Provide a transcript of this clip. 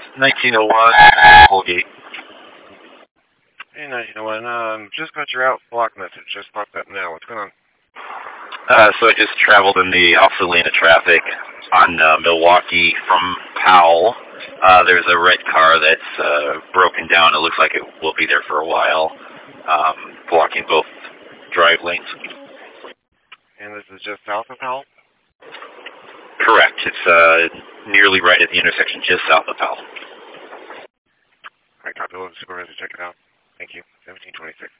1901, Holgate. Hey, 1901, just got your out block message. Just popped up now. What's going on? So I just traveled in the opposite lane of traffic on Milwaukee from Powell. There's a red car that's broken down. It looks like it will be there for a while, blocking both drive lanes. And this is just south of Powell? Correct. It's nearly right at the intersection just south of Powell. All right, copy. Supervisor, check it out. Thank you. 1726.